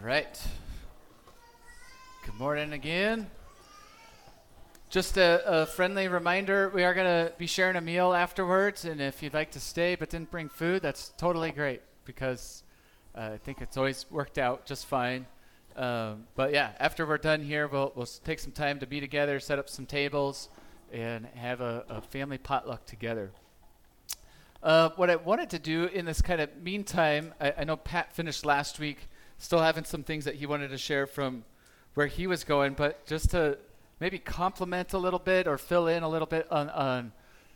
right. Good morning again. Just a friendly reminder, we are going to be sharing a meal afterwards, and if you'd like to stay but didn't bring food, that's totally great because I think it's always worked out just fine. But yeah, after we're done here, we'll take some time to be together, set up some tables, and have a family potluck together. What I wanted to do in this kind of meantime, I know Pat finished last week, still having some things that he wanted to share from where he was going, but just to maybe complement a little bit or fill in a little bit on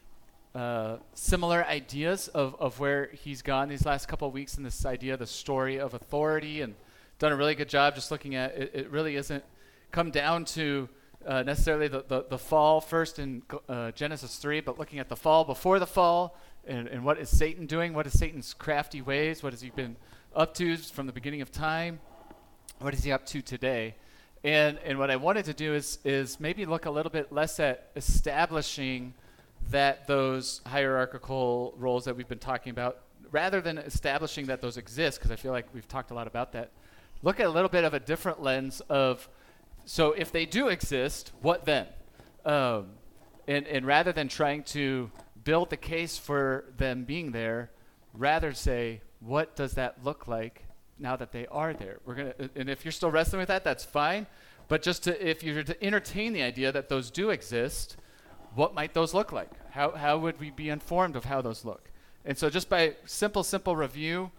similar ideas of where he's gone these last couple of weeks in this idea, the story of authority, and done a really good job just looking at it. It really isn't come down to necessarily the fall first in Genesis 3, but looking at the fall before the fall and what is Satan doing? What is Satan's crafty ways? What has he been up to from the beginning of time? What is he up to today? And what I wanted to do is maybe look a little bit less at establishing that those hierarchical roles that we've been talking about, rather than establishing that those exist, because I feel like we've talked a lot about that. Look at a little bit of a different lens of, so if they do exist, what then? And rather than trying to build the case for them being there, rather say, what does that look like now that they are there? And if you're still wrestling with that, that's fine. But if you're to entertain the idea that those do exist, what might those look like? How would we be informed of how those look? And so just by simple review,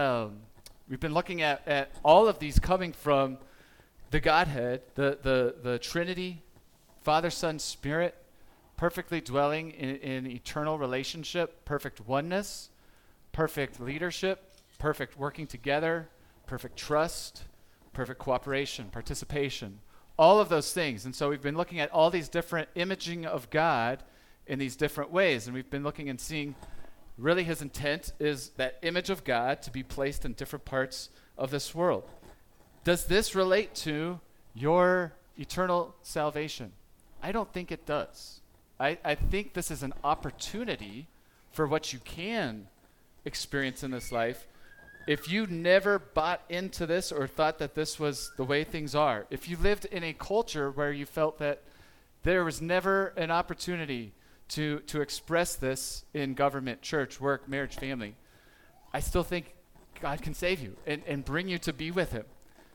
we've been looking at all of these coming from the Godhead, the Trinity, Father, Son, Spirit, perfectly dwelling in eternal relationship, perfect oneness, perfect leadership, perfect working together, perfect trust, perfect cooperation, participation, all of those things. And so we've been looking at all these different imaging of God in these different ways. And we've been looking and seeing really his intent is that image of God to be placed in different parts of this world. Does this relate to your eternal salvation? I don't think it does. I think this is an opportunity for what you can experience in this life. If you never bought into this or thought that this was the way things are, if you lived in a culture where you felt that there was never an opportunity to express this in government, church, work, marriage, family, I still think God can save you and bring you to be with him.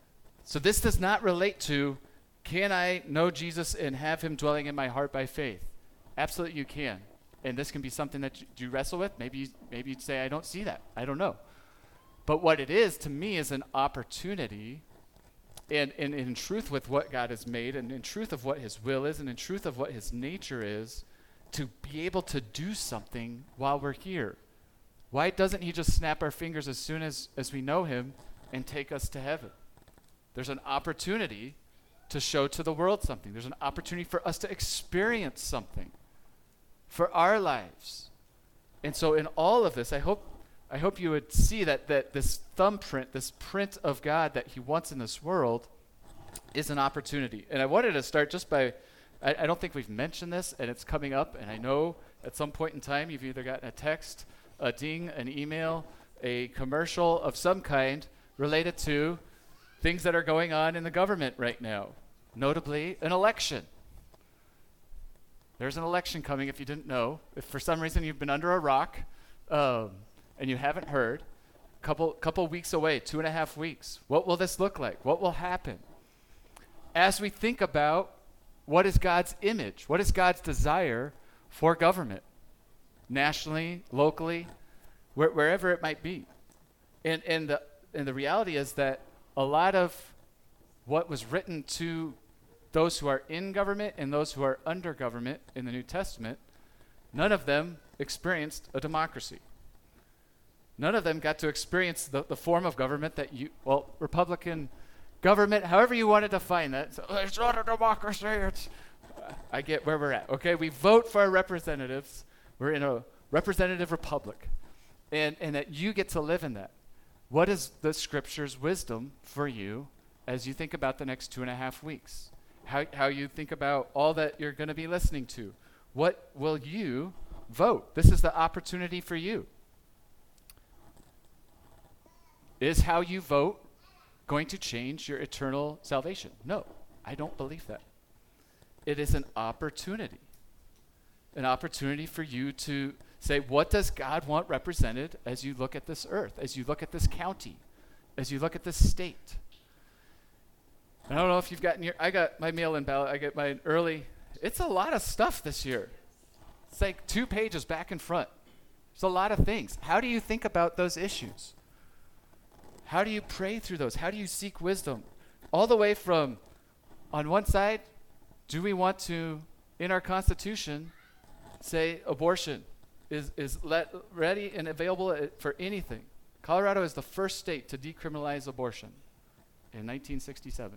So this does not relate to, can I know Jesus and have him dwelling in my heart by faith? Absolutely you can. And this can be something that you wrestle with. Maybe you'd say, I don't see that. I don't know. But what it is, to me, is an opportunity, and in truth with what God has made, and in truth of what his will is, and in truth of what his nature is, to be able to do something while we're here. Why doesn't he just snap our fingers as soon as we know him and take us to heaven? There's an opportunity to show to the world something. There's an opportunity for us to experience something for our lives. And so in all of this, I hope you would see that this thumbprint, this print of God that he wants in this world is an opportunity. And I wanted to start just by, I don't think we've mentioned this, and it's coming up, and I know at some point in time you've either gotten a text, a ding, an email, a commercial of some kind related to things that are going on in the government right now, notably an election. There's an election coming, if you didn't know. If for some reason you've been under a rock and you haven't heard, couple weeks away, 2.5 weeks. What will this look like? What will happen? As we think about what is God's image, what is God's desire for government, nationally, locally, wherever it might be. And the reality is that a lot of what was written to those who are in government and those who are under government in the New Testament, none of them experienced a democracy. None of them got to experience the form of government that Republican government, however you want to define that. So, it's not a democracy. I get where we're at. Okay, we vote for our representatives. We're in a representative republic. And that you get to live in that. What is the scripture's wisdom for you as you think about the next 2.5 weeks? How you think about all that you're going to be listening to? What will you vote? This is the opportunity for you. Is how you vote going to change your eternal salvation. No, I don't believe that. It is an opportunity for you to say, what does God want represented as you look at this earth, as you look at this county, as you look at this state? I don't know if you've gotten I got my mail-in ballot. I get mine early. It's a lot of stuff this year. It's like 2 pages back and front. It's a lot of things. How do you think about those issues? How do you pray through those? How do you seek wisdom? All the way from, on one side, do we want to, in our Constitution, say abortion is ready and available for anything? Colorado is the first state to decriminalize abortion in 1967.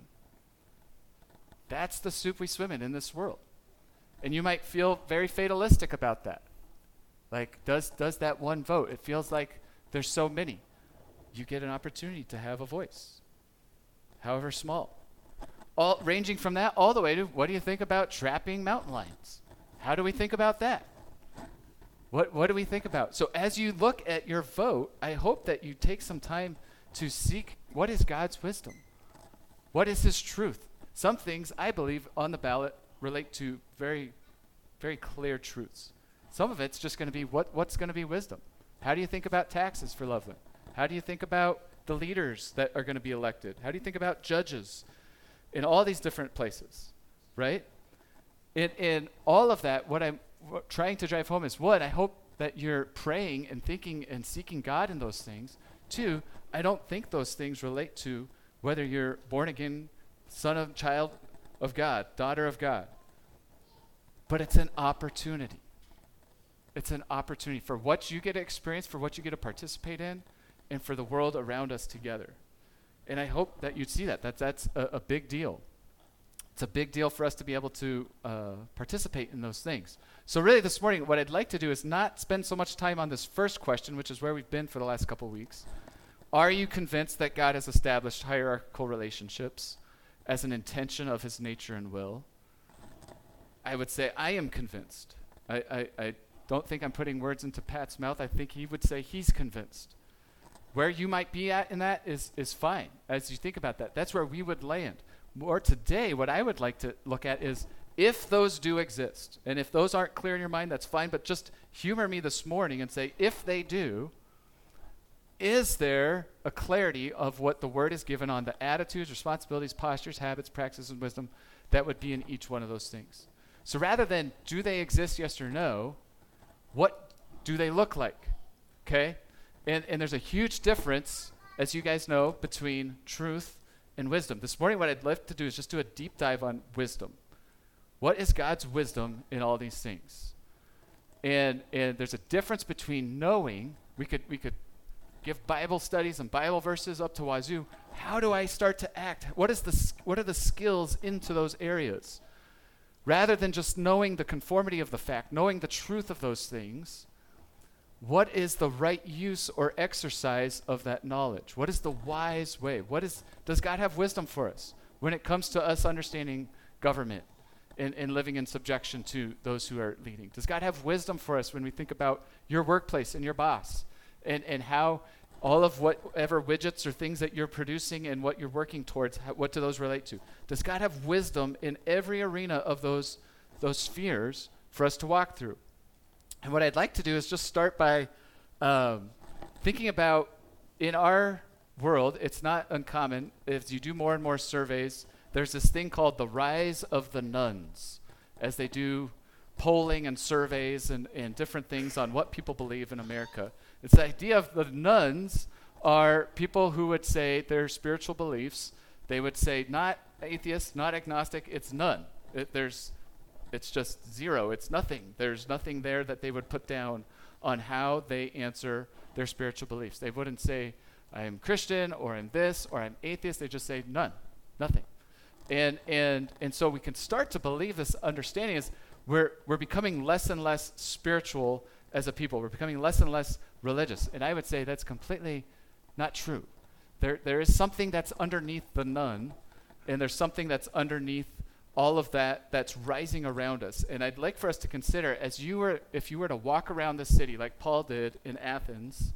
That's the soup we swim in this world. And you might feel very fatalistic about that. Like, does that one vote? It feels like there's so many. You get an opportunity to have a voice, however small. All ranging from that all the way to, what do you think about trapping mountain lions? How do we think about that? What do we think about? So as you look at your vote, I hope that you take some time to seek, what is God's wisdom? What is his truth? Some things, I believe, on the ballot relate to very, very clear truths. Some of it's just going to be, what's going to be wisdom? How do you think about taxes for Loveland? How do you think about the leaders that are going to be elected? How do you think about judges in all these different places, right? In all of that, what I'm trying to drive home is, one, I hope that you're praying and thinking and seeking God in those things. Two, I don't think those things relate to whether you're born again, child of God, daughter of God. But it's an opportunity. It's an opportunity for what you get to experience, for what you get to participate in, and for the world around us together. And I hope that you'd see that. That's a big deal. It's a big deal for us to be able to participate in those things. So really this morning, what I'd like to do is not spend so much time on this first question, which is where we've been for the last couple weeks. Are you convinced that God has established hierarchical relationships as an intention of his nature and will? I would say I am convinced. I don't think I'm putting words into Pat's mouth. I think he would say he's convinced. Where you might be at in that is fine. As you think about that, that's where we would land. More today, what I would like to look at is, if those do exist, and if those aren't clear in your mind, that's fine, but just humor me this morning and say, if they do, is there a clarity of what the word is given on the attitudes, responsibilities, postures, habits, practices, and wisdom that would be in each one of those things? So rather than, do they exist, yes or no, what do they look like? Okay? And there's a huge difference, as you guys know, between truth and wisdom. This morning, what I'd like to do is just do a deep dive on wisdom. What is God's wisdom in all these things? And there's a difference between knowing. We could give Bible studies and Bible verses up to wazoo. How do I start to act? What are the skills into those areas? Rather than just knowing the conformity of the fact, knowing the truth of those things, what is the right use or exercise of that knowledge? What is the wise way? Does God have wisdom for us when it comes to us understanding government and living in subjection to those who are leading? Does God have wisdom for us when we think about your workplace and your boss and how all of whatever widgets or things that you're producing and what you're working towards, what do those relate to? Does God have wisdom in every arena of those spheres for us to walk through? And what I'd like to do is just start by thinking about, in our world, it's not uncommon, as you do more and more surveys, there's this thing called the rise of the nones, as they do polling and surveys and different things on what people believe in America. It's the idea of the nones are people who would say their spiritual beliefs, they would say not atheist, not agnostic, it's none. It's just zero. It's nothing. There's nothing there that they would put down on how they answer their spiritual beliefs. They wouldn't say, I'm Christian, or I'm this, or I'm atheist. They just say none, nothing. And so we can start to believe this understanding is we're becoming less and less spiritual as a people. We're becoming less and less religious. And I would say that's completely not true. There is something that's underneath the none, and there's something that's underneath all of that's rising around us. And I'd like for us to consider, if you were to walk around the city like Paul did in Athens,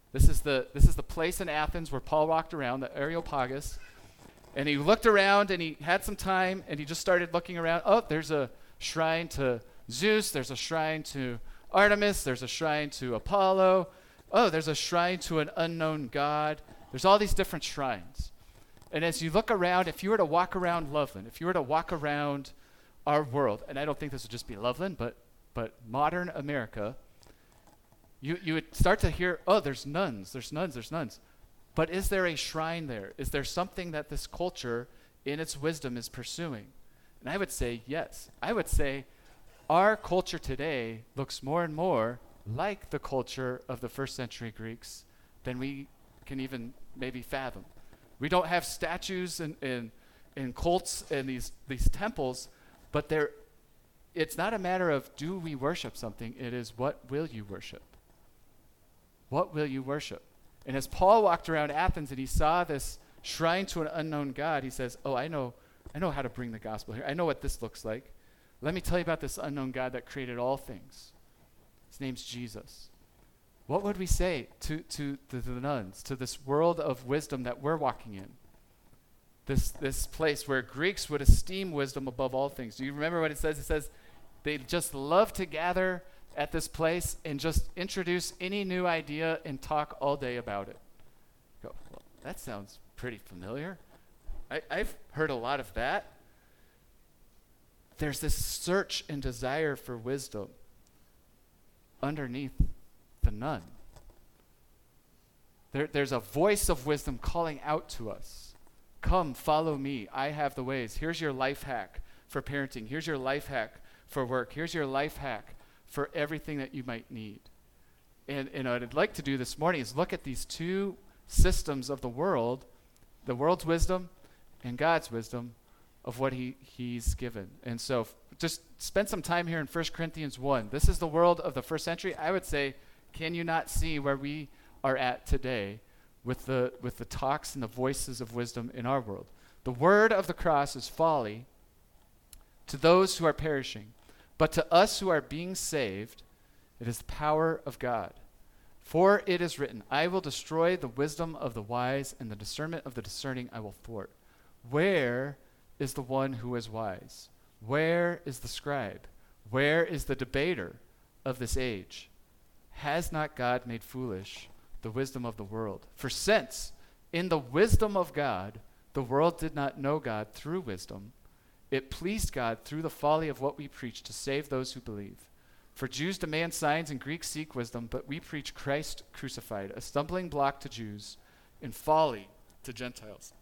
This is the place in Athens where Paul walked around, the Areopagus, and he looked around and he had some time and he just started looking around. Oh, there's a shrine to Zeus. There's a shrine to Artemis. There's a shrine to Apollo. Oh, there's a shrine to an unknown god. There's all these different shrines. And as you look around, if you were to walk around Loveland, if you were to walk around our world, and I don't think this would just be Loveland, but modern America, you would start to hear, oh, there's nuns. But is there a shrine there? Is there something that this culture in its wisdom is pursuing? And I would say yes. I would say our culture today looks more and more like the culture of the first century Greeks than we can even maybe fathom. We don't have statues and cults and these temples, but it's not a matter of do we worship something, it is what will you worship? What will you worship? And as Paul walked around Athens and he saw this shrine to an unknown God, he says, oh, I know how to bring the gospel here. I know what this looks like. Let me tell you about this unknown God that created all things. His name's Jesus. What would we say to the nuns, to this world of wisdom that we're walking in? This place where Greeks would esteem wisdom above all things. Do you remember what it says? It says they just love to gather at this place and just introduce any new idea and talk all day about it. Go, well, that sounds pretty familiar. I've heard a lot of that. There's this search and desire for wisdom underneath the nun. There's a voice of wisdom calling out to us. Come, follow me. I have the ways. Here's your life hack for parenting. Here's your life hack for work. Here's your life hack for everything that you might need. And what I'd like to do this morning is look at these two systems of the world's wisdom and God's wisdom of what he's given. And so just spend some time here in 1 Corinthians 1. This is the world of the first century. I would say, can you not see where we are at today with the talks and the voices of wisdom in our world? The word of the cross is folly to those who are perishing. But to us who are being saved, it is the power of God. For it is written, I will destroy the wisdom of the wise, and the discernment of the discerning I will thwart. Where is the one who is wise? Where is the scribe? Where is the debater of this age? Has not God made foolish the wisdom of the world? For since in the wisdom of God, the world did not know God through wisdom, it pleased God through the folly of what we preach to save those who believe. For Jews demand signs and Greeks seek wisdom, but we preach Christ crucified, a stumbling block to Jews and folly to Gentiles.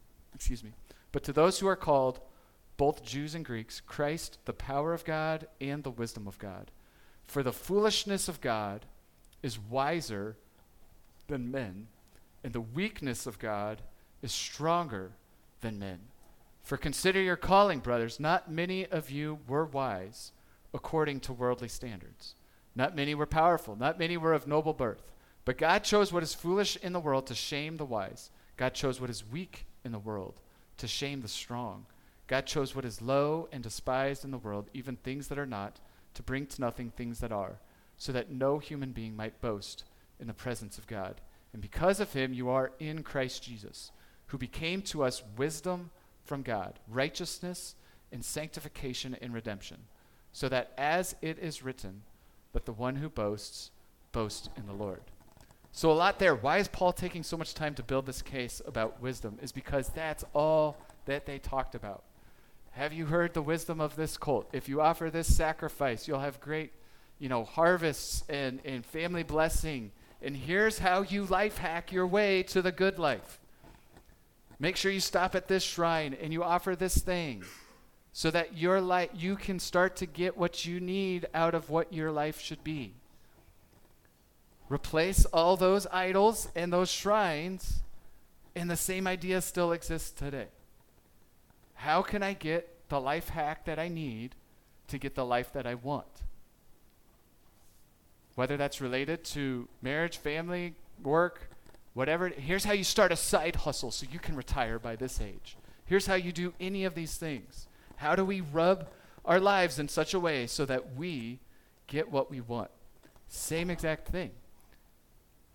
But to those who are called, both Jews and Greeks, Christ, the power of God and the wisdom of God. For the foolishness of God is wiser than men, and the weakness of God is stronger than men. For consider your calling, brothers. Not many of you were wise according to worldly standards. Not many were powerful. Not many were of noble birth. But God chose what is foolish in the world to shame the wise. God chose what is weak in the world to shame the strong. God chose what is low and despised in the world, even things that are not, to bring to nothing things that are, so that no human being might boast in the presence of God. And because of him you are in Christ Jesus, who became to us wisdom from God, righteousness and sanctification and redemption, so that as it is written, let the one who boasts, boast in the Lord. So a lot there. Why is Paul taking so much time to build this case about wisdom? Is because that's all that they talked about. Have you heard the wisdom of this cult? If you offer this sacrifice, you'll have great, harvests and family blessing. And here's how you life hack your way to the good life. Make sure you stop at this shrine and you offer this thing so that your life, you can start to get what you need out of what your life should be. Replace all those idols and those shrines, and the same idea still exists today. How can I get the life hack that I need to get the life that I want? Whether that's related to marriage, family, work, whatever. Here's how you start a side hustle so you can retire by this age. Here's how you do any of these things. How do we rub our lives in such a way so that we get what we want? Same exact thing.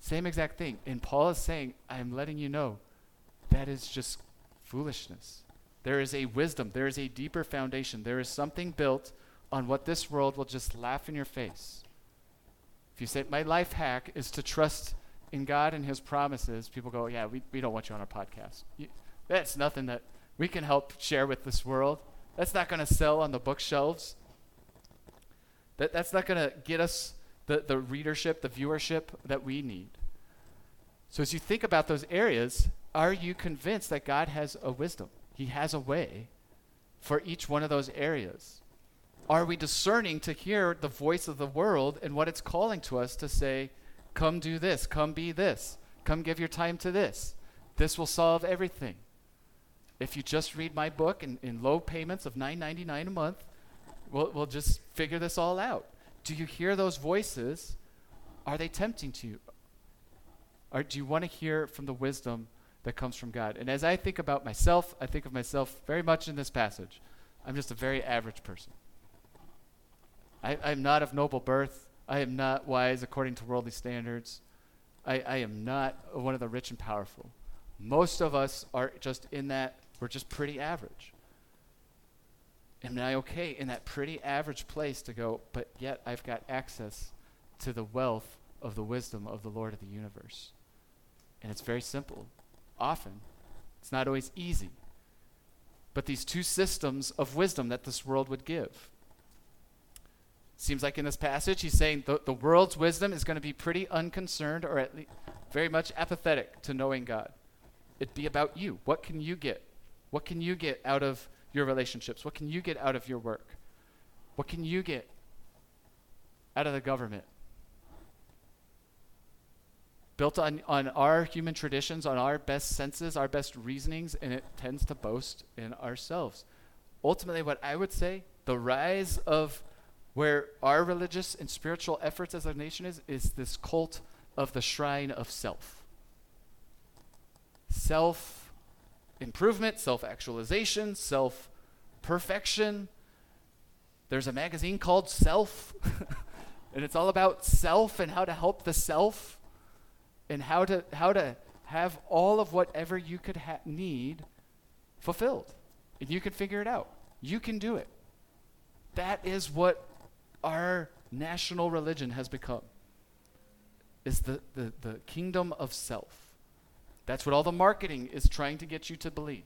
Same exact thing. And Paul is saying, I'm letting you know that is just foolishness. There is a wisdom. There is a deeper foundation. There is something built on what this world will just laugh in your face. If you say, my life hack is to trust in God and his promises, people go, yeah, we don't want you on our podcast. That's nothing that we can help share with this world. That's not going to sell on the bookshelves. That's not going to get us the readership, the viewership that we need. So as you think about those areas, are you convinced that God has a wisdom? He has a way for each one of those areas. Are we discerning to hear the voice of the world and what it's calling to us to say, come do this, come be this, come give your time to this. This will solve everything. If you just read my book in low payments of $9.99 a month, we'll just figure this all out. Do you hear those voices? Are they tempting to you? Or do you want to hear from the wisdom that comes from God? And as I think about myself, I think of myself very much in this passage. I'm just a very average person. I'm not of noble birth. I am not wise according to worldly standards. I am not one of the rich and powerful. Most of us are just in that, we're just pretty average. Am I okay in that pretty average place to go, but yet I've got access to the wealth of the wisdom of the Lord of the universe? And it's very simple. Often, it's not always easy. But these two systems of wisdom that this world would give. Seems like in this passage, he's saying the world's wisdom is going to be pretty unconcerned or at least very much apathetic to knowing God. It'd be about you. What can you get? What can you get out of your relationships? What can you get out of your work? What can you get out of the government? Built on our human traditions, on our best senses, our best reasonings, and it tends to boast in ourselves. Ultimately, what I would say, the rise of where our religious and spiritual efforts as a nation is this cult of the shrine of self. Self-improvement, self-actualization, self-perfection. There's a magazine called Self, and it's all about self and how to help the self and how to have all of whatever you could need fulfilled. And you can figure it out. You can do it. That is what our national religion has become, is the kingdom of self. That's what all the marketing is trying to get you to believe.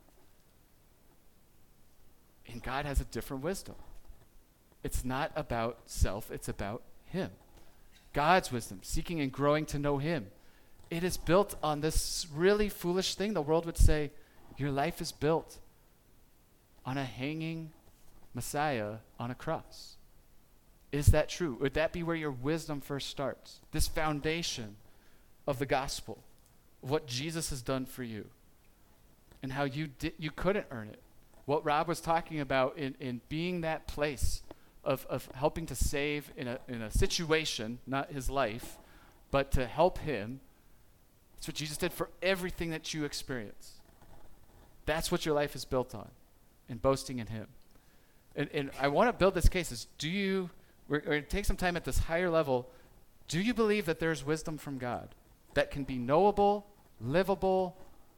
And God has a different wisdom. It's not about self, it's about him. God's wisdom, seeking and growing to know him. It is built on this really foolish thing. The world would say, your life is built on a hanging Messiah on a cross. Is that true? Would that be where your wisdom first starts? This foundation of the gospel, of what Jesus has done for you, and how you couldn't earn it. What Rob was talking about in being that place of helping to save in a situation, not his life, but to help him. That's what Jesus did for everything that you experience. That's what your life is built on, in boasting in him. And I want to build this case is, we're going to take some time at this higher level. Do you believe that there's wisdom from God that can be knowable, livable?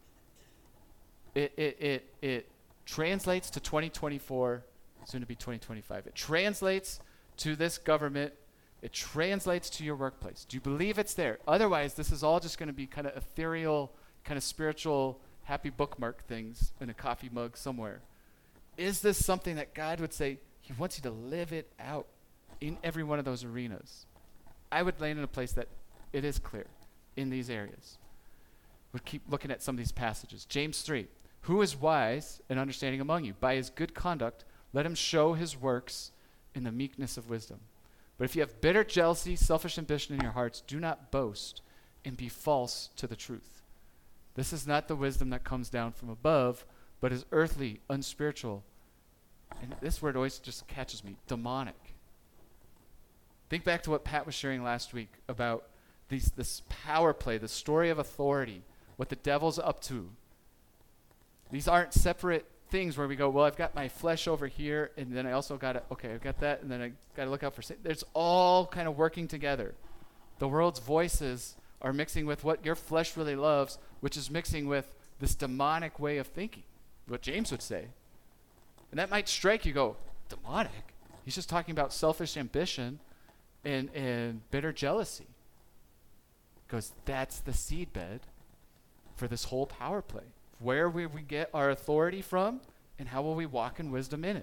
It translates to 2024, soon to be 2025. It translates to this government. It translates to your workplace. Do you believe it's there? Otherwise, this is all just going to be kind of ethereal, kind of spiritual, happy bookmark things in a coffee mug somewhere. Is this something that God would say, he wants you to live it out in every one of those arenas? I would land in a place that it is clear in these areas. We'll keep looking at some of these passages. James 3, who is wise and understanding among you? By his good conduct, let him show his works in the meekness of wisdom. But if you have bitter jealousy, selfish ambition in your hearts, do not boast and be false to the truth. This is not the wisdom that comes down from above, but is earthly, unspiritual. And this word always just catches me, demonic. Think back to what Pat was sharing last week about this power play, the story of authority, what the devil's up to. These aren't separate things where we go, well, I've got my flesh over here, and then I also got to, okay, I've got that, and then I got to look out for sin. There's all kind of working together. The world's voices are mixing with what your flesh really loves, which is mixing with this demonic way of thinking, what James would say. And that might strike you, go, demonic? He's just talking about selfish ambition and bitter jealousy. Because that's the seedbed for this whole power play. Where will we get our authority from, and how will we walk in wisdom in it?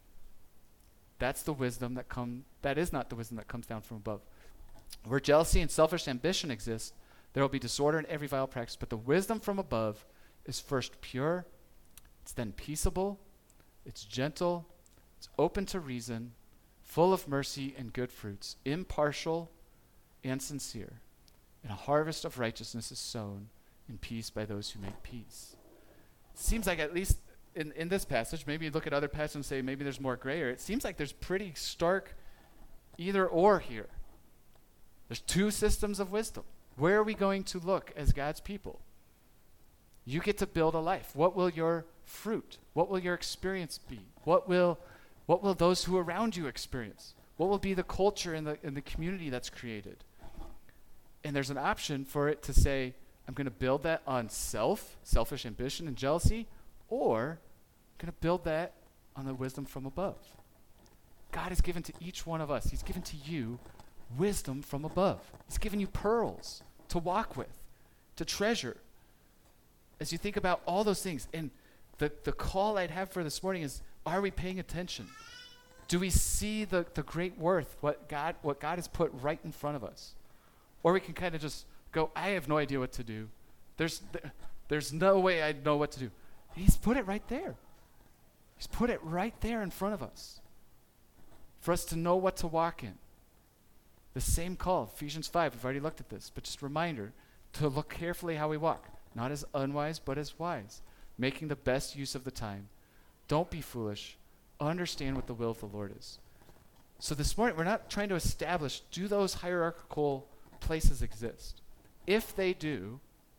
That's the wisdom that is not the wisdom that comes down from above. Where jealousy and selfish ambition exist, there will be disorder in every vile practice. But the wisdom from above is first pure, it's then peaceable, it's gentle, it's open to reason, full of mercy and good fruits, impartial and sincere. And a harvest of righteousness is sown in peace by those who make peace. It seems like, at least in this passage, maybe you look at other passages and say maybe there's more gray area. It seems like there's pretty stark either or here. There's two systems of wisdom. Where are we going to look as God's people? You get to build a life. What will your fruit? What will your experience be? What will those who are around you experience? What will be the culture in the community that's created? And there's an option for it to say, I'm going to build that on selfish ambition and jealousy, or I'm going to build that on the wisdom from above. God has given to each one of us, he's given to you wisdom from above. He's given you pearls to walk with, to treasure. As you think about all those things, and the call I'd have for this morning is, are we paying attention? Do we see the great worth, what God has put right in front of us? Or we can kind of just go, I have no idea what to do. There's no way I know what to do. He's put it right there. He's put it right there in front of us for us to know what to walk in. The same call, Ephesians 5, we've already looked at this, but just a reminder to look carefully how we walk, not as unwise, but as wise, making the best use of the time. Don't be foolish. Understand what the will of the Lord is. So this morning, we're not trying to establish, do those hierarchical places exist? If they do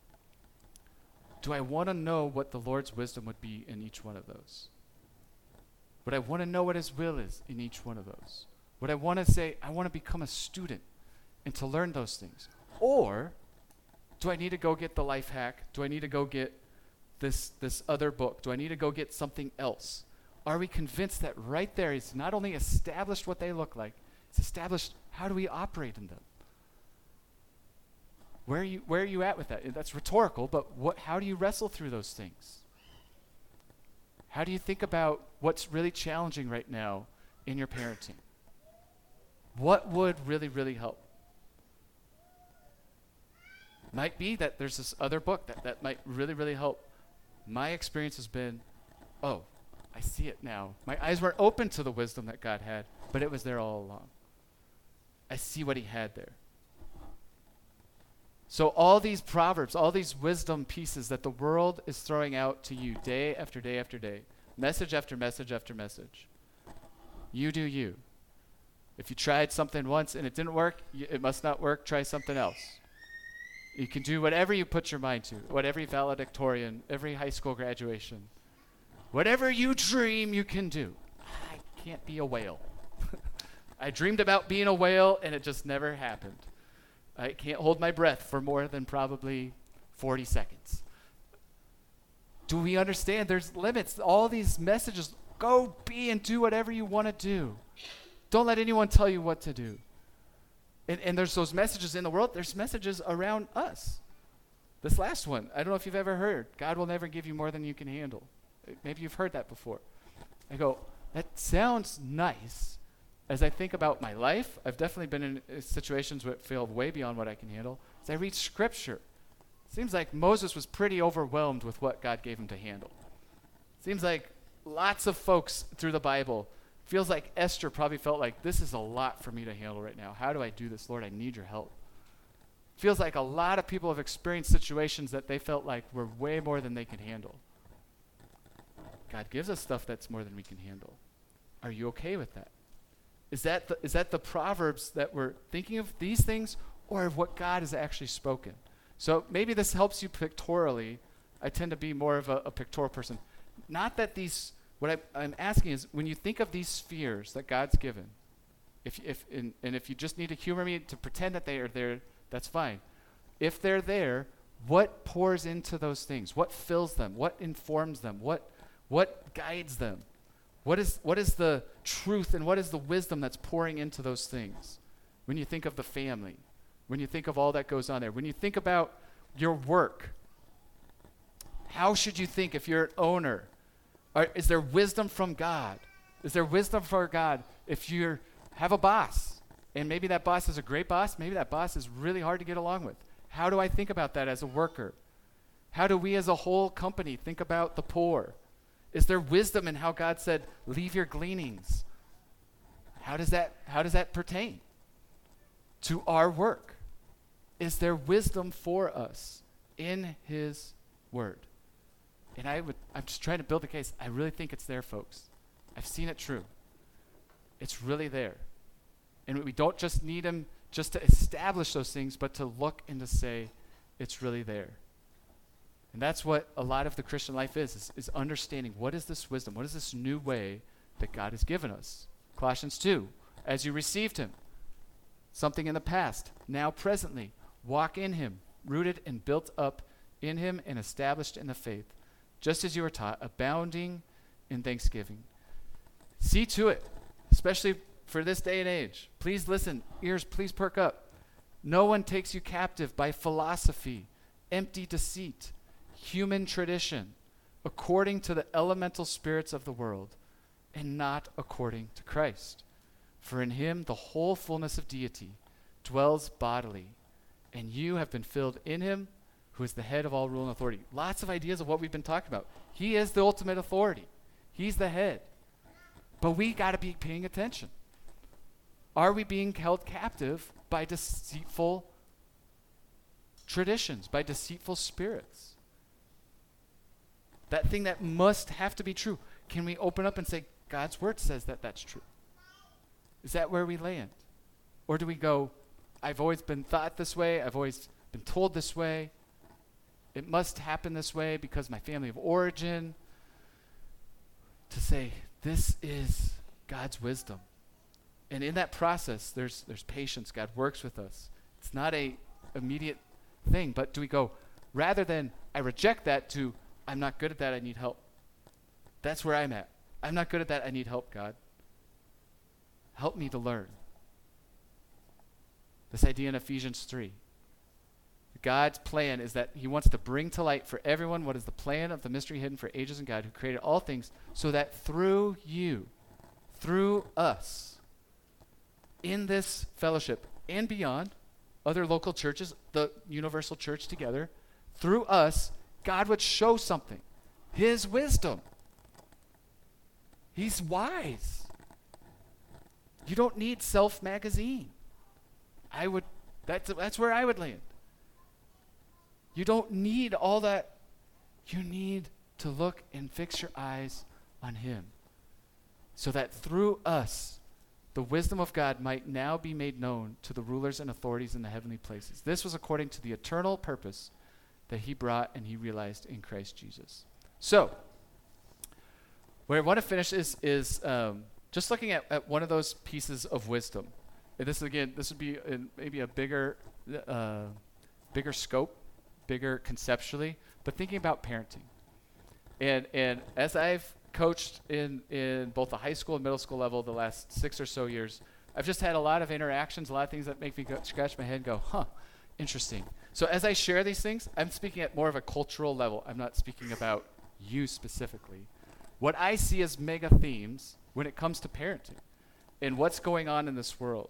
I want to know what the Lord's wisdom would be in each one of those? Would I want to know what his will is in each one of those? Would I want to say, I want to become a student and to learn those things? Or do I need to go get the life hack? Do I need to go get this other book? Do I need to go get something else? Are we convinced that right there is not only established what they look like, it's established how do we operate in them? Where are you at with that? That's rhetorical, but how do you wrestle through those things? How do you think about what's really challenging right now in your parenting? What would really, really help? Might be that there's this other book that might really, really help. My experience has been, oh, I see it now. My eyes weren't open to the wisdom that God had, but it was there all along. I see what he had there. So all these proverbs, all these wisdom pieces that the world is throwing out to you day after day after day, message after message after message, you do you. If you tried something once and it didn't work, it must not work, try something else. You can do whatever you put your mind to, what every valedictorian, every high school graduation, whatever you dream you can do. I can't be a whale. I dreamed about being a whale and it just never happened. I can't hold my breath for more than probably 40 seconds. Do we understand there's limits? All these messages, go be and do whatever you want to do. Don't let anyone tell you what to do. And there's those messages in the world. There's messages around us. This last one, I don't know if you've ever heard, God will never give you more than you can handle. Maybe you've heard that before. I go, that sounds nice. As I think about my life, I've definitely been in situations where it feel way beyond what I can handle. As I read Scripture, it seems like Moses was pretty overwhelmed with what God gave him to handle. It seems like lots of folks through the Bible, feels like Esther probably felt like, this is a lot for me to handle right now. How do I do this? Lord, I need your help. Feels like a lot of people have experienced situations that they felt like were way more than they could handle. God gives us stuff that's more than we can handle. Are you okay with that? Is that the Proverbs that we're thinking of these things, or of what God has actually spoken? So maybe this helps you pictorially. I tend to be more of a pictorial person. Not that these, what I'm asking is, when you think of these spheres that God's given, if you just need to humor me to pretend that they are there, that's fine. if they're there, what pours into those things? What fills them? What informs them? What guides them? What is the truth and what is the wisdom that's pouring into those things? When you think of the family, when you think of all that goes on there, when you think about your work, how should you think if you're an owner? Is there wisdom from God? Is there wisdom for God if you have a boss? And maybe that boss is a great boss. Maybe that boss is really hard to get along with. How do I think about that as a worker? How do we as a whole company think about the poor? Is there wisdom in how God said, leave your gleanings? How does that pertain to our work? Is there wisdom for us in his word? And I'm just trying to build the case. I really think it's there, folks. I've seen it true. It's really there. And we don't just need him just to establish those things, but to look and to say, it's really there. And that's what a lot of the Christian life is understanding what is this wisdom? What is this new way that God has given us? Colossians 2, as you received him, something in the past, now presently, walk in him, rooted and built up in him and established in the faith, just as you were taught, abounding in thanksgiving. See to it, especially for this day and age. Please listen, ears, please perk up. No one takes you captive by philosophy, empty deceit, human tradition, according to the elemental spirits of the world, and not according to Christ. For in him the whole fullness of deity dwells bodily, and you have been filled in him, who is the head of all rule and authority. Lots of ideas of what we've been talking about. He is the ultimate authority. He's the head. But we got to be paying attention. Are we being held captive by deceitful traditions, by deceitful spirits? That thing that must have to be true. Can we open up and say, God's word says that that's true? Is that where we land? Or do we go, I've always been thought this way, I've always been told this way, it must happen this way because my family of origin, to say, this is God's wisdom. And in that process, there's patience. God works with us. It's not a immediate thing, but do we go, rather than I reject that, to I'm not good at that, I need help. That's where I'm at. I'm not good at that, I need help, God. Help me to learn. This idea in Ephesians 3. God's plan is that he wants to bring to light for everyone what is the plan of the mystery hidden for ages in God, who created all things, so that through you, through us, in this fellowship and beyond, other local churches, the universal church together, through us, God would show something. His wisdom. He's wise. You don't need Self magazine. That's where I would land. You don't need all that. You need to look and fix your eyes on him, so that through us, the wisdom of God might now be made known to the rulers and authorities in the heavenly places. This was according to the eternal purpose that he brought and he realized in Christ Jesus. So, where I want to finish is just looking at one of those pieces of wisdom. And this would be maybe a bigger scope, bigger conceptually, but thinking about parenting. And as I've coached in both the high school and middle school level the last 6 or so years, I've just had a lot of interactions, a lot of things that make me scratch my head and go, interesting. So as I share these things, I'm speaking at more of a cultural level. I'm not speaking about you specifically. What I see as mega themes when it comes to parenting and what's going on in this world.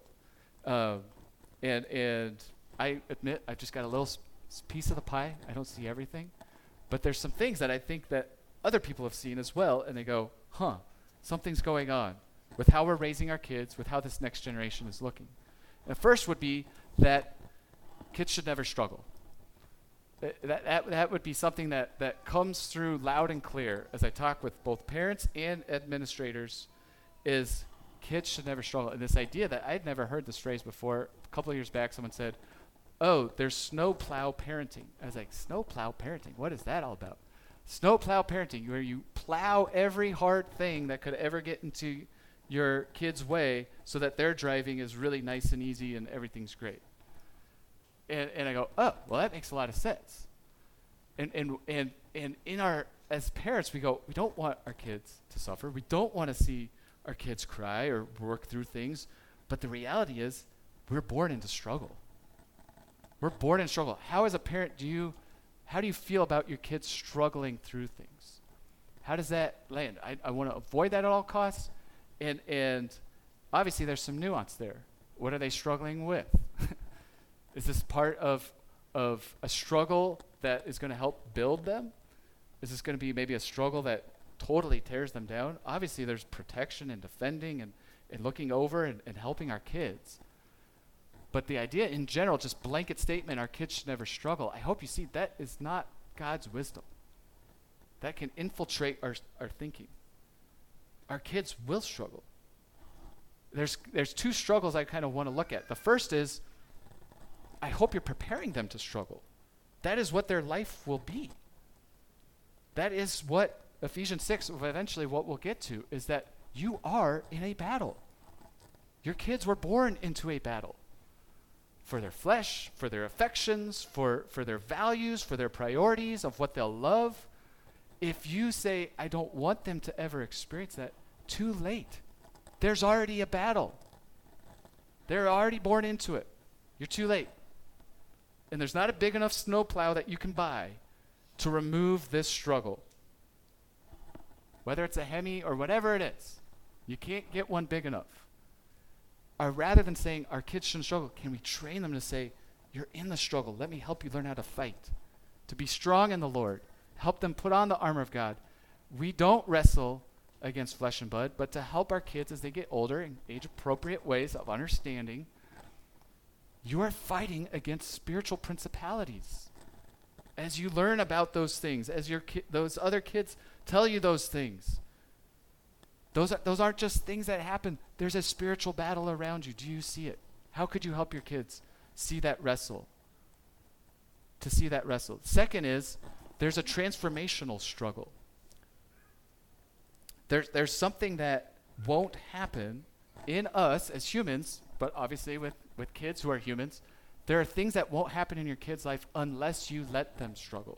And I admit I've just got a little piece of the pie. I don't see everything. But there's some things that I think that other people have seen as well, and they go, something's going on with how we're raising our kids, with how this next generation is looking. And first would be that kids should never struggle. That would be something that comes through loud and clear as I talk with both parents and administrators, is kids should never struggle. And this idea that I'd never heard this phrase before, a couple of years back someone said, there's snowplow parenting. I was like, snowplow parenting? What is that all about? Snowplow parenting, where you plow every hard thing that could ever get into your kid's way so that their driving is really nice and easy and everything's great. And I go, oh, well, that makes a lot of sense. And in our, as parents, we go, we don't want our kids to suffer. We don't want to see our kids cry or work through things. But the reality is, we're born into struggle. We're born in struggle. How, as a parent, how do you feel about your kids struggling through things? How does that land? I want to avoid that at all costs. And obviously, there's some nuance there. What are they struggling with? Is this part of a struggle that is going to help build them? Is this going to be maybe a struggle that totally tears them down? Obviously, there's protection and defending and looking over and helping our kids. But the idea in general, just blanket statement, our kids should never struggle, I hope you see that is not God's wisdom. That can infiltrate our thinking. Our kids will struggle. There's two struggles I kind of want to look at. The first is, I hope you're preparing them to struggle. That is what their life will be. That is what Ephesians 6, eventually what we'll get to, is that you are in a battle. Your kids were born into a battle. For their flesh, for their affections, for their values, for their priorities, of what they'll love. If you say, I don't want them to ever experience that, too late. There's already a battle. They're already born into it. You're too late. And there's not a big enough snowplow that you can buy to remove this struggle. Whether it's a Hemi or whatever it is, you can't get one big enough. Or rather than saying our kids shouldn't struggle, can we train them to say, you're in the struggle. Let me help you learn how to fight. To be strong in the Lord. Help them put on the armor of God. We don't wrestle against flesh and blood, but to help our kids as they get older in age-appropriate ways of understanding, you are fighting against spiritual principalities. As you learn about those things, as those other kids tell you those things, those aren't just things that happen. There's a spiritual battle around you. Do you see it? How could you help your kids see that wrestle? To see that wrestle. Second is, there's a transformational struggle. There's something that won't happen in us as humans, but obviously with kids who are humans, there are things that won't happen in your kid's life unless you let them struggle.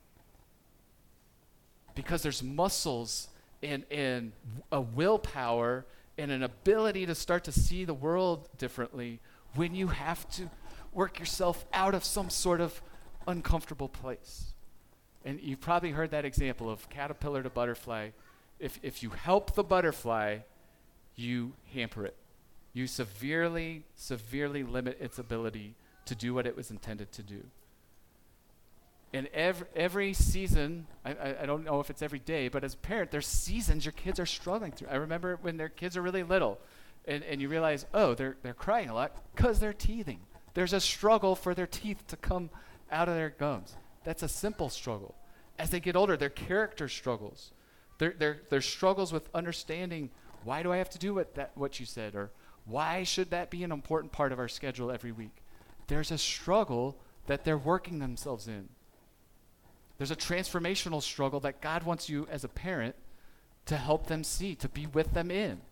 Because there's muscles and a willpower and an ability to start to see the world differently when you have to work yourself out of some sort of uncomfortable place. And you've probably heard that example of caterpillar to butterfly. If you help the butterfly, you hamper it. You severely limit its ability to do what it was intended to do. And every season, I don't know if it's every day, but as a parent, there's seasons your kids are struggling through. I remember when their kids are really little, and you realize, oh, they're crying a lot because they're teething. There's a struggle for their teeth to come out of their gums. That's a simple struggle. As they get older, their character struggles. Their struggles with understanding, why do I have to do what you said, or why should that be an important part of our schedule every week? There's a struggle that they're working themselves in. There's a transformational struggle that God wants you as a parent to help them see, to be with them in.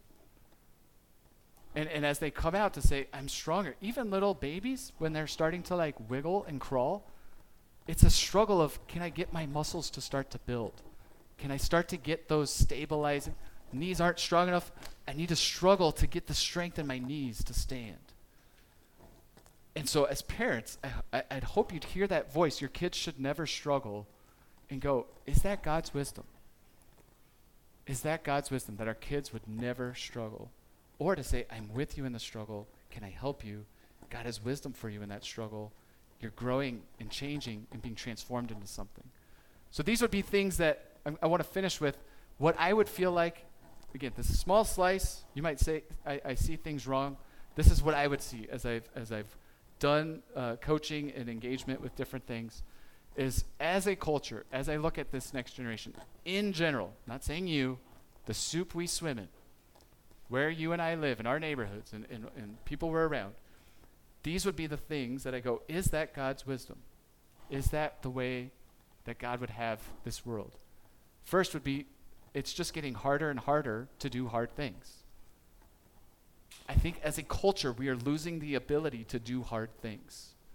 And as they come out to say, I'm stronger. Even little babies, when they're starting to like wiggle and crawl, it's a struggle of, can I get my muscles to start to build? Can I start to get those stabilizing? Knees aren't strong enough. I need to struggle to get the strength in my knees to stand. And so as parents, I'd hope you'd hear that voice. Your kids should never struggle and go, is that God's wisdom? Is that God's wisdom that our kids would never struggle? Or to say, I'm with you in the struggle. Can I help you? God has wisdom for you in that struggle. You're growing and changing and being transformed into something. So these would be things that I want to finish with. What I would feel like, again, this is a small slice. You might say, I see things wrong. This is what I would see as I've done coaching and engagement with different things, is as a culture, as I look at this next generation, in general, not saying you, the soup we swim in, where you and I live, in our neighborhoods and people we're around, these would be the things that I go, is that God's wisdom? Is that the way that God would have this world? First would be, it's just getting harder and harder to do hard things. I think as a culture, we are losing the ability to do hard things,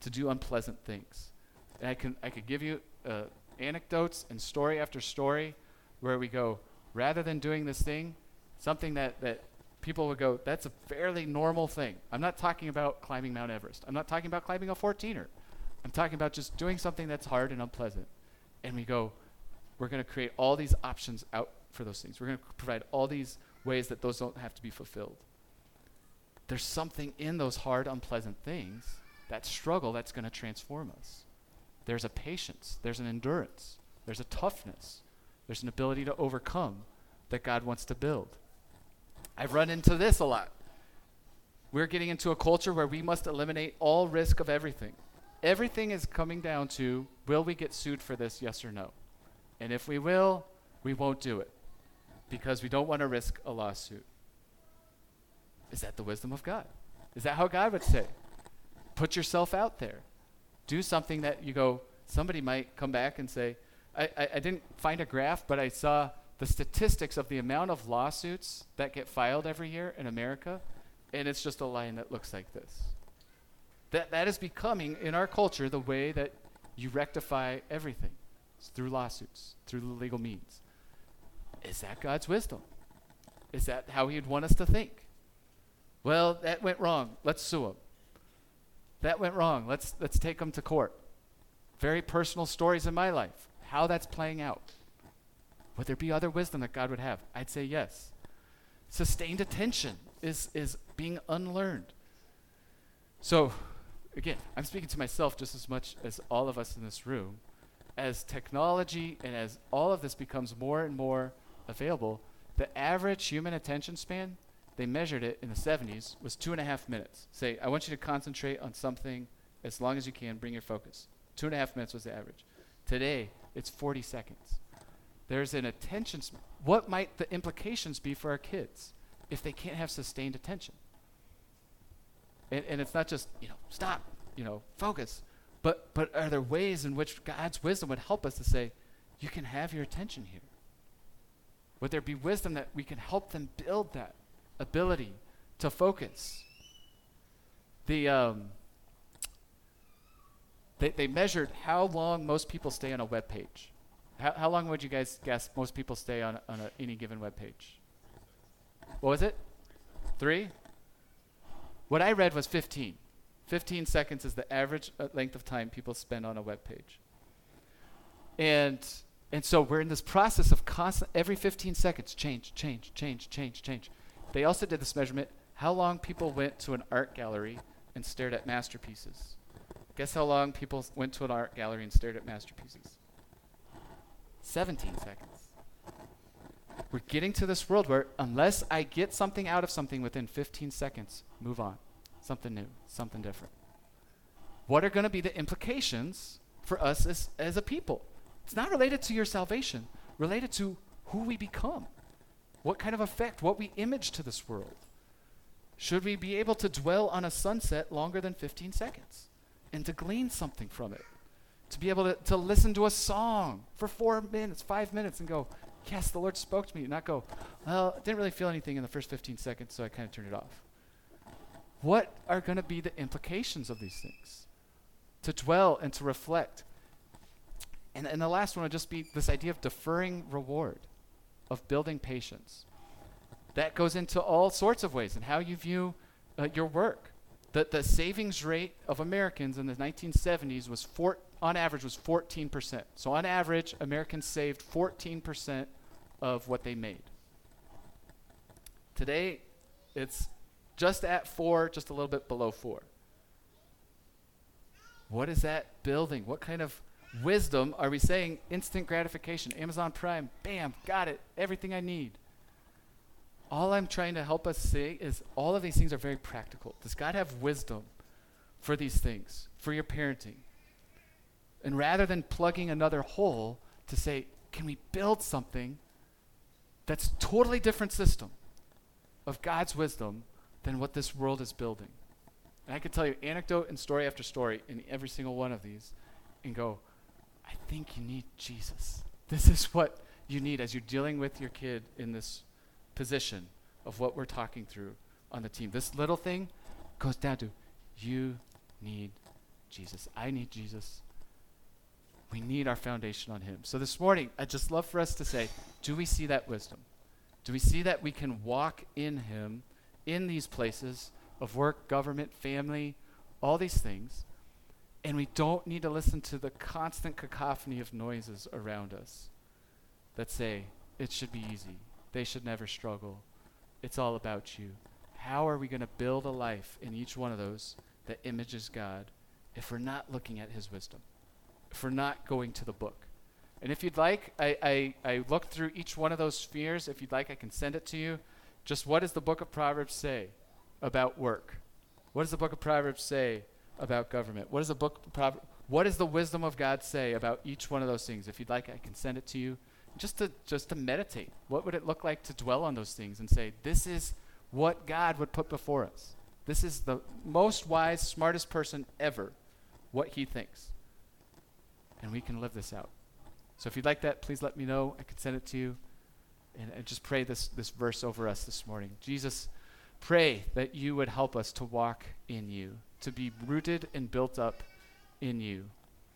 to do unpleasant things. And I could give you anecdotes and story after story where we go, rather than doing this thing, something that people would go, that's a fairly normal thing. I'm not talking about climbing Mount Everest. I'm not talking about climbing a 14er. I'm talking about just doing something that's hard and unpleasant. And we go, we're going to create all these options out for those things. We're going to provide all these ways that those don't have to be fulfilled. There's something in those hard, unpleasant things, that struggle, that's going to transform us. There's a patience. There's an endurance. There's a toughness. There's an ability to overcome that God wants to build. I've run into this a lot. We're getting into a culture where we must eliminate all risk of everything. Everything is coming down to, will we get sued for this, yes or no? And if we will, we won't do it because we don't want to risk a lawsuit. Is that the wisdom of God? Is that how God would say? Put yourself out there. Do something that you go, somebody might come back and say, I didn't find a graph, but I saw the statistics of the amount of lawsuits that get filed every year in America, and it's just a line that looks like this. That is becoming, in our culture, the way that you rectify everything. It's through lawsuits, through the legal means. Is that God's wisdom? Is that how he'd want us to think? Well, that went wrong. Let's sue him. That went wrong. Let's take him to court. Very personal stories in my life, how that's playing out. Would there be other wisdom that God would have? I'd say yes. Sustained attention is being unlearned. So, again, I'm speaking to myself just as much as all of us in this room. As technology and as all of this becomes more and more available, the average human attention span, they measured it in the 70s, was 2.5 minutes. Say, I want you to concentrate on something as long as you can, bring your focus. 2.5 minutes was the average. Today, it's 40 seconds. There's an attention what might the implications be for our kids if they can't have sustained attention? And it's not just, stop, focus. But are there ways in which God's wisdom would help us to say, you can have your attention here? Would there be wisdom that we can help them build that ability to focus? They measured how long most people stay on a web page. How long would you guys guess most people stay on any given web page? What was it? 3? What I read was 15. 15 seconds is the average length of time people spend on a web page. And so we're in this process of constant, every 15 seconds, change. They also did this measurement, how long people went to an art gallery and stared at masterpieces. Guess how long people went to an art gallery and stared at masterpieces? 17 seconds. We're getting to this world where unless I get something out of something within 15 seconds, move on. Something new, something different. What are going to be the implications for us as a people? It's not related to your salvation, related to who we become. What kind of effect, what we image to this world. Should we be able to dwell on a sunset longer than 15 seconds and to glean something from it? To be able to listen to a song for 4 minutes, 5 minutes and go, yes, the Lord spoke to me. Not go, well, I didn't really feel anything in the first 15 seconds, so I kind of turned it off. What are going to be the implications of these things? To dwell and to reflect. And the last one would just be this idea of deferring reward, of building patience. That goes into all sorts of ways and how you view your work. The savings rate of Americans in the 1970s was on average was 14%. So on average, Americans saved 14% of what they made. Today, it's just at 4, just a little bit below 4. What is that building? What kind of wisdom are we saying? Instant gratification, Amazon Prime, bam, got it, everything I need. All I'm trying to help us say is all of these things are very practical. Does God have wisdom for these things, for your parenting? And rather than plugging another hole to say, can we build something that's totally different system of God's wisdom than what this world is building? And I could tell you anecdote and story after story in every single one of these and go, I think you need Jesus. This is what you need as you're dealing with your kid in this position of what we're talking through on the team. This little thing goes down to, you need Jesus. I need Jesus. We need our foundation on him. So this morning, I'd just love for us to say, do we see that wisdom? Do we see that we can walk in him in these places of work, government, family, all these things, and we don't need to listen to the constant cacophony of noises around us that say, it should be easy. They should never struggle. It's all about you. How are we going to build a life in each one of those that images God if we're not looking at his wisdom, if we're not going to the book? And if you'd like, I looked through each one of those spheres. If you'd like, I can send it to you. Just what does the book of Proverbs say about work? What does the book of Proverbs say about government? What does the wisdom of God say about each one of those things? If you'd like, I can send it to you. Just to meditate. What would it look like to dwell on those things and say, this is what God would put before us. This is the most wise, smartest person ever, what he thinks. And we can live this out. So if you'd like that, please let me know. I can send it to you. And just pray this verse over us this morning. Jesus, pray that you would help us to walk in you, to be rooted and built up in you.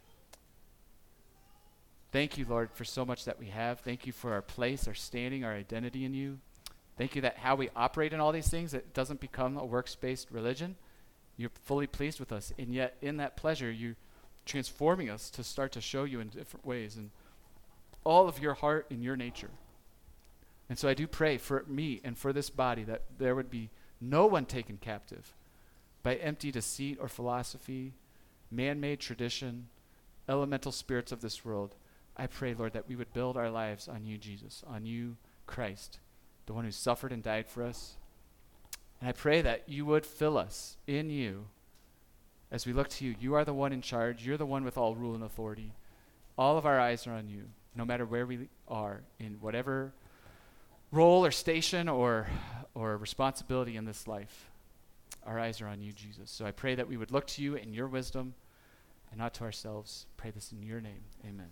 Thank you, Lord, for so much that we have. Thank you for our place, our standing, our identity in you. Thank you that how we operate in all these things, it doesn't become a works-based religion. You're fully pleased with us. And yet in that pleasure, you're transforming us to start to show you in different ways and all of your heart and your nature. And so I do pray for me and for this body that there would be no one taken captive by empty deceit or philosophy, man-made tradition, elemental spirits of this world. I pray, Lord, that we would build our lives on you, Jesus, on you, Christ, the one who suffered and died for us. And I pray that you would fill us in you as we look to you. You are the one in charge. You're the one with all rule and authority. All of our eyes are on you, no matter where we are, in whatever role or station or responsibility in this life. Our eyes are on you, Jesus. So I pray that we would look to you in your wisdom and not to ourselves. Pray this in your name. Amen.